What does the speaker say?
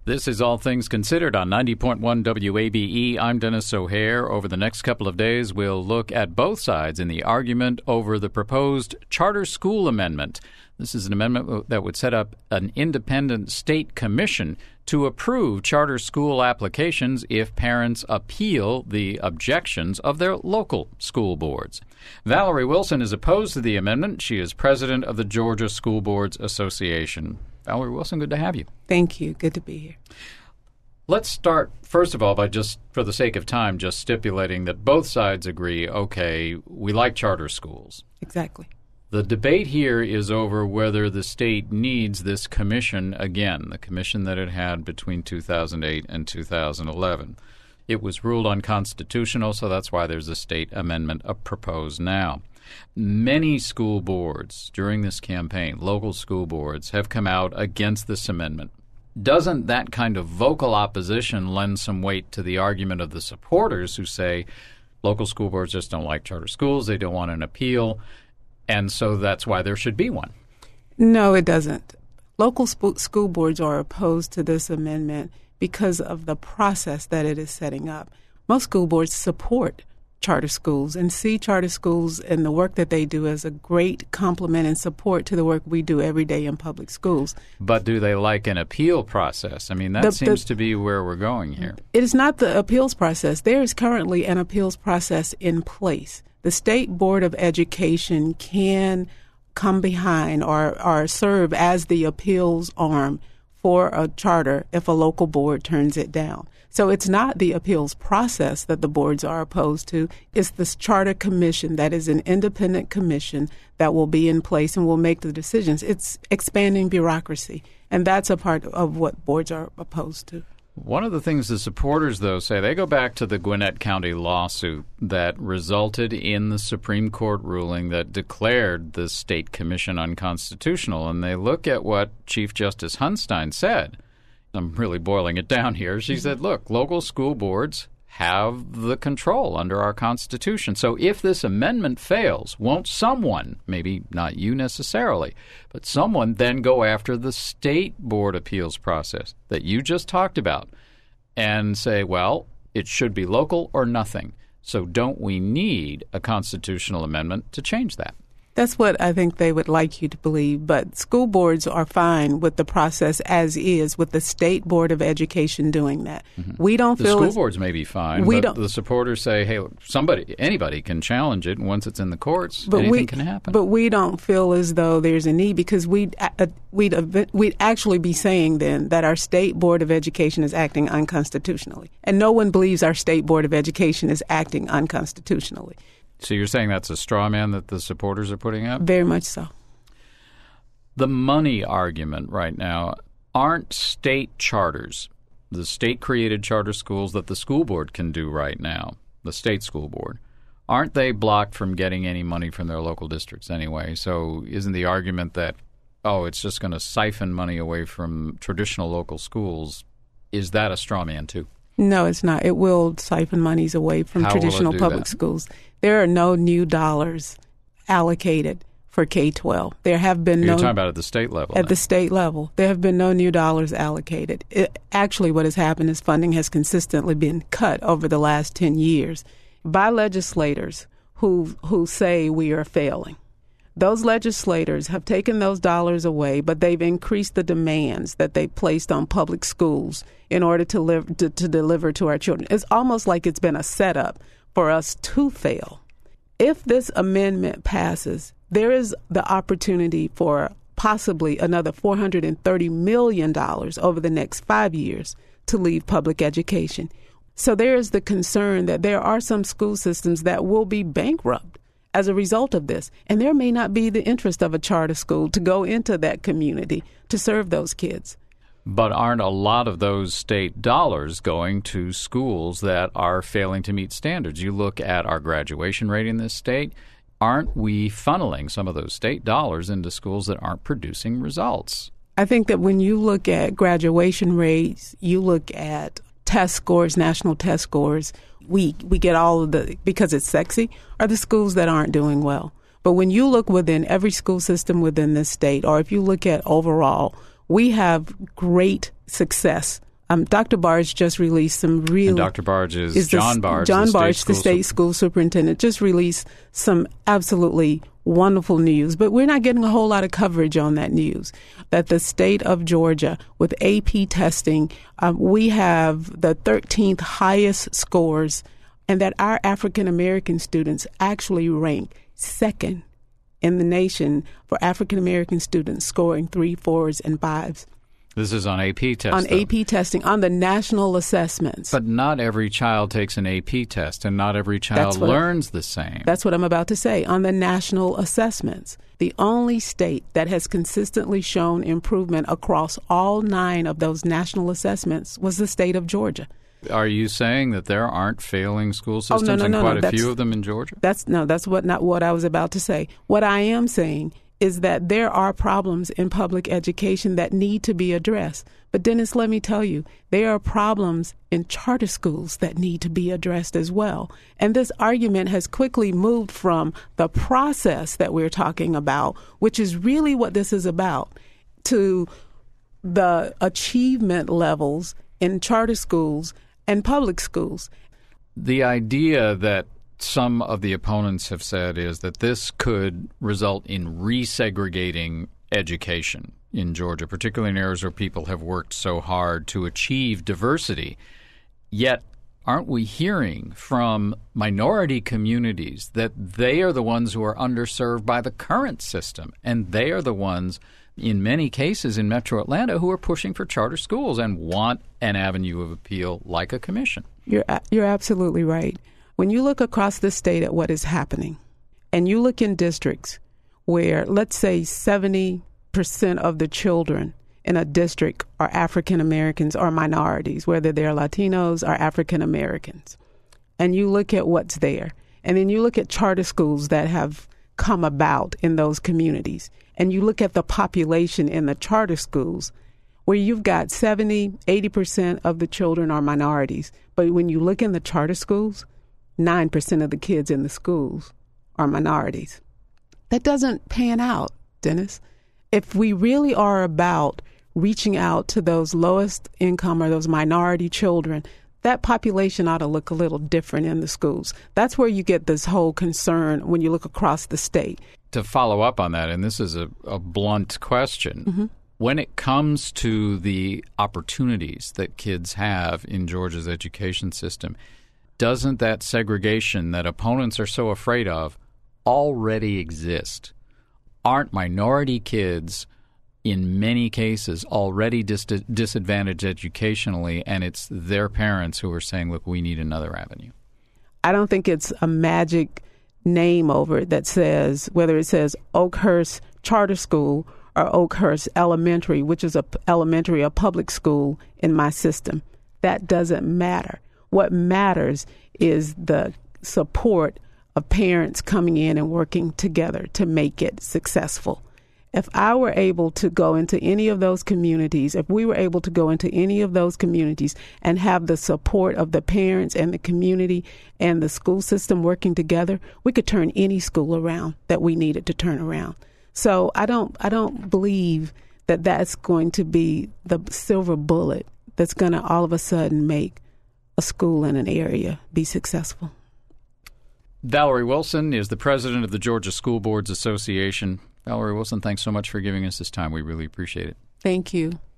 This is All Things Considered on 90.1 WABE. I'm Dennis O'Hare. Over the next couple of days, we'll look at both sides in the argument over the proposed charter school amendment. This is an amendment that would set up an independent state commission to approve charter school applications if parents appeal the objections of their local school boards. Valerie Wilson is opposed to the amendment. She is president of the Georgia School Boards Association. Valerie Wilson, good to have you. Thank you. Good to be here. Let's start, first of all, by just, for the sake of time, just stipulating that both sides agree, okay, we like charter schools. Exactly. The debate here is over whether the state needs this commission again, the commission that it had between 2008 and 2011. It was ruled unconstitutional, so that's why there's a state amendment proposed now. Many school boards during this campaign, local school boards, have come out against this amendment. Doesn't that kind of vocal opposition lend some weight to the argument of the supporters who say local school boards just don't like charter schools, they don't want an appeal, and so that's why there should be one? No, it doesn't. Local school boards are opposed to this amendment because of the process that it is setting up. Most school boards support charter schools and see charter schools and the work that they do as a great complement and support to the work we do every day in public schools. But do they like an appeal process? I mean, that seems to be where we're going here. It is not the appeals process. There is currently an appeals process in place. The State Board of Education can come behind or serve as the appeals arm for a charter if a local board turns it down. So it's not the appeals process that the boards are opposed to. It's this charter commission that is an independent commission that will be in place and will make the decisions. It's expanding bureaucracy, and that's a part of what boards are opposed to. One of the things the supporters, though, say, they go back to the Gwinnett County lawsuit that resulted in the Supreme Court ruling that declared the state commission unconstitutional, and they look at what Chief Justice Hunstein said. I'm really boiling it down here. She said, look, local school boards have the control under our Constitution. So if this amendment fails, won't someone, maybe not you necessarily, but someone then go after the state board appeals process that you just talked about and say, well, it should be local or nothing. So don't we need a constitutional amendment to change that? That's what I think they would like you to believe, but school boards are fine with the process as is, with the State Board of Education doing that. Mm-hmm. We don't feel the school boards may be fine, but the supporters say, hey, anybody can challenge it, and once it's in the courts, anything can happen. But we don't feel as though there's a need, because we'd actually be saying then that our State Board of Education is acting unconstitutionally, and no one believes our State Board of Education is acting unconstitutionally. So you're saying that's a straw man that the supporters are putting up? Very much so. The money argument right now, aren't state charters, the state-created charter schools that the school board can do right now, the state school board, aren't they blocked from getting any money from their local districts anyway? So isn't the argument that, it's just going to siphon money away from traditional local schools, is that a straw man too? No, it's not. It will siphon monies away from traditional public schools. There are no new dollars allocated for K-12. There have been You're talking about at the state level. At the state level. There have been no new dollars allocated. Actually, what has happened is funding has consistently been cut over the last 10 years by legislators who say we are failing. Those legislators have taken those dollars away, but they've increased the demands that they placed on public schools in order to deliver to our children. It's almost like it's been a setup for us to fail. If this amendment passes, there is the opportunity for possibly another $430 million over the next 5 years to leave public education. So there is the concern that there are some school systems that will be bankrupt as a result of this. And there may not be the interest of a charter school to go into that community to serve those kids. But aren't a lot of those state dollars going to schools that are failing to meet standards? You look at our graduation rate in this state. Aren't we funneling some of those state dollars into schools that aren't producing results? I think that when you look at graduation rates, you look at test scores, national test scores, we get all of the, because it's sexy, are the schools that aren't doing well. But when you look within every school system within this state, or if you look at overall, we have great success Dr. Barge just released some real... And Dr. Barge is John Barge, the state school superintendent, just released some absolutely wonderful news. But we're not getting a whole lot of coverage on that news, that the state of Georgia, with AP testing, we have the 13th highest scores, and that our African-American students actually rank second in the nation for African-American students scoring 3, 4s, and 5s. This is on AP testing. On AP testing, on the national assessments. But not every child takes an AP test, and not every child learns the same. That's what I'm about to say. On the national assessments, the only state that has consistently shown improvement across all 9 of those national assessments was the state of Georgia. Are you saying that there aren't failing school systems and quite a few of them in Georgia? That's not what I was about to say. What I am saying is that there are problems in public education that need to be addressed. But Dennis, let me tell you, there are problems in charter schools that need to be addressed as well. And this argument has quickly moved from the process that we're talking about, which is really what this is about, to the achievement levels in charter schools and public schools. The idea that some of the opponents have said is that this could result in resegregating education in Georgia, particularly in areas where people have worked so hard to achieve diversity. Yet, aren't we hearing from minority communities that they are the ones who are underserved by the current system, and they are the ones, in many cases in Metro Atlanta, who are pushing for charter schools and want an avenue of appeal like a commission? You're absolutely right. When you look across the state at what is happening, and you look in districts where, let's say, 70% of the children in a district are African Americans or minorities, whether they're Latinos or African Americans, and you look at what's there, and then you look at charter schools that have come about in those communities, and you look at the population in the charter schools, where you've got 70-80% of the children are minorities, but when you look in the charter schools, 9% of the kids in the schools are minorities. That doesn't pan out, Dennis. If we really are about reaching out to those lowest income or those minority children, that population ought to look a little different in the schools. That's where you get this whole concern when you look across the state. To follow up on that, and this is a blunt question, when it comes to the opportunities that kids have in Georgia's education system, doesn't that segregation that opponents are so afraid of already exist? Aren't minority kids, in many cases, already disadvantaged educationally, and it's their parents who are saying, look, we need another avenue? I don't think it's a magic name over it that says, whether it says Oakhurst Charter School or Oakhurst Elementary, which is a public school in my system. That doesn't matter. What matters is the support of parents coming in and working together to make it successful. If I were able to go into any of those communities, if we were able to go into any of those communities and have the support of the parents and the community and the school system working together, we could turn any school around that we needed to turn around. So I don't believe that that's going to be the silver bullet that's going to all of a sudden make a school in an area be successful. Valerie Wilson is the president of the Georgia School Boards Association. Valerie Wilson, thanks so much for giving us this time. We really appreciate it. Thank you.